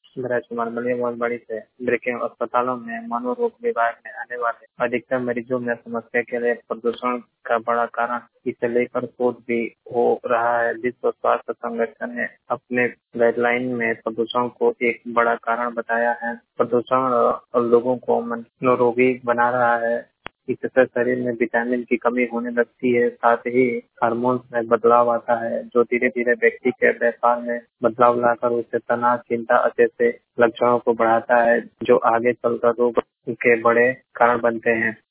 राजकुमार मलिवागढ़ी से ब्रेकिंग अस्पतालों में मनोरोग विभाग में आने वाले अधिकतर मरीजों में समस्या के लिए प्रदूषण का बड़ा कारण इसे लेकर शोध भी हो रहा है। विश्व स्वास्थ्य संगठन ने अपने गाइडलाइन में प्रदूषण को एक बड़ा कारण बताया है। प्रदूषण लोगों को मनोरोगी बना रहा है। इससे शरीर में विटामिन की कमी होने लगती है, साथ ही हार्मोन्स में बदलाव आता है जो धीरे धीरे व्यक्ति के व्यवहार में बदलाव लाकर उसे तनाव, चिंता जैसे लक्षणों को बढ़ाता है जो आगे चलकर रोग के बड़े कारण बनते हैं।